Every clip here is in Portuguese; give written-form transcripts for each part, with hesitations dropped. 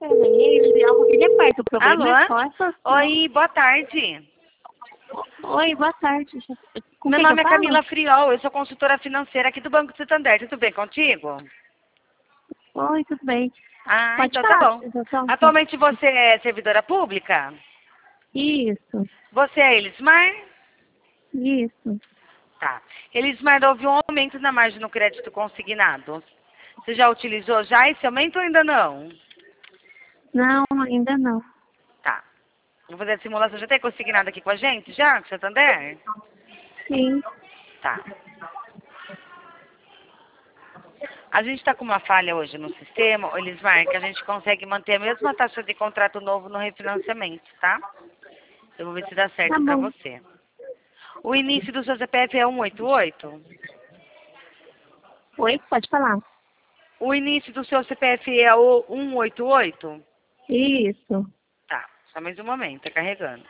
Peraí, ele é perto, o problema é só Alô? essa... Oi, boa tarde. Oi, boa tarde. Com Meu quem que nome eu é falo? Camila Friol, eu sou consultora financeira aqui do Banco Santander. Tudo bem contigo? Oi, tudo bem. Ah, Pode então tá falar, bom. Atualmente você é servidora pública? Isso, Você é Elismar? isso. Tá. Elismar, houve um aumento na margem no crédito consignado. Você já utilizou já esse aumento ou ainda não? Não, ainda não. Tá. Vou fazer a simulação. Já tem consignado aqui com a gente, já, com o Santander? Sim. Tá. A gente está com uma falha hoje no sistema, Elismar, que a gente consegue manter a mesma taxa de contrato novo no refinanciamento, tá? Eu vou ver se dá Tá certo para bom. você. O início do seu CPF é 188? Oi, pode falar. O início do seu CPF é o 188? Isso. Tá, só mais um momento, tá carregando.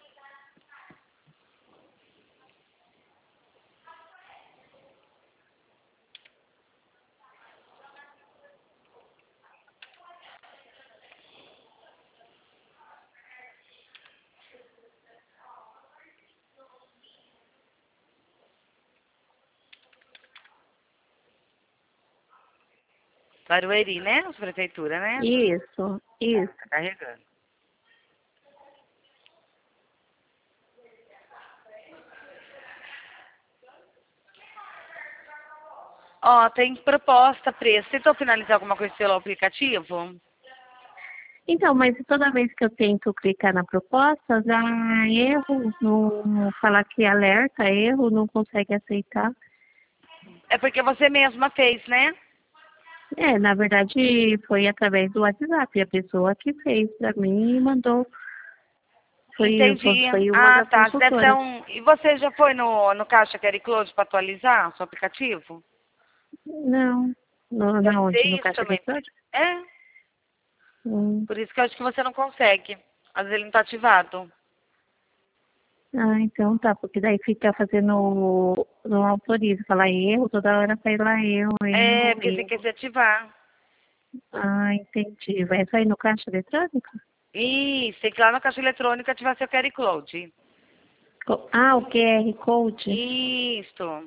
Barueri, né? As prefeitura, né? Isso, Tá, isso. tá carregando. Ó, tem proposta, preço. Tentou finalizar alguma coisa pelo aplicativo? Então, mas toda vez que eu tento clicar na proposta, dá erro, não falar que alerta, erro, não consegue aceitar. É porque você mesma fez, né? É, na verdade, foi através do WhatsApp, a pessoa que fez para mim e mandou. Entendi. Foi uma Ah, das tá. Você deve ser consultoras. um... E você já foi no Caixa Carry Close para atualizar o seu aplicativo? Não, Deve na onde? ser No isso caixa também. eletrônico? É, Hum. por isso que eu acho que você não consegue. Às vezes ele não tá ativado. Ah, então tá, porque daí fica fazendo, não autoriza, falar erro, toda hora sai lá erro, É, erro, porque tem que erro. se ativar. Ah, entendi. Vai sair no caixa eletrônico? Isso, tem que ir lá na Caixa Eletrônica ativar seu QR Code. Ah, o QR Code? Isso.